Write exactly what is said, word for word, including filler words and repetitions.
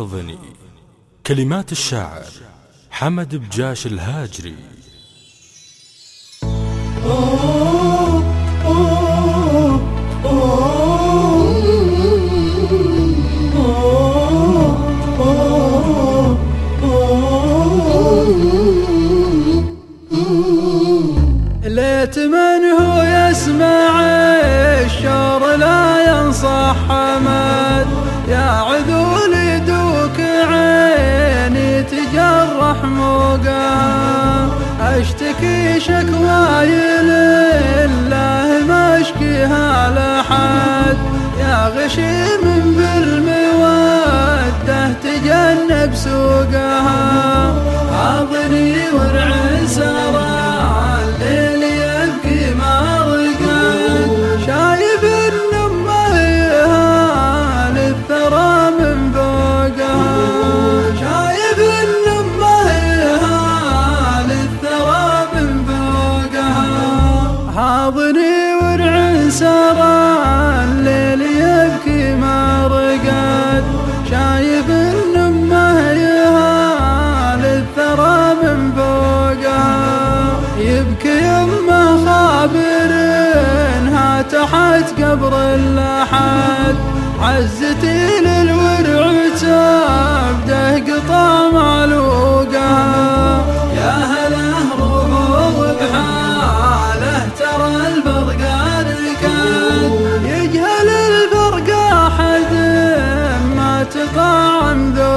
حاضني. كلمات الشاعر حمد بجاش الهاجري. أوه أوه أوه أوه أوه. ليت من هو يسمع الشعر لا ينصح حمد، يا عذول يدوك عيني تجرح موقع، اشتكي شكواي لله ما اشكيها لحد، يا غشيم بالمودة تجنب سوقها، حاضني ورع سرى الليل يبكي ما رقد، شايب النمه يهال الثرى من فوقها، شايب النمه يهال الثرى من فوقها، حاضني ورع سرى الليل يبكي ما رقد، شايب النمه يهال الثرى من فوقها، يبكي يمه خابر انها تحت قبر الأحد، عزتي للورع تبده قطع معلوقها، يا هله روح بحاله ترى الفرقة ركد، يجهل الفرقة أحد ما تطعم ذوقها.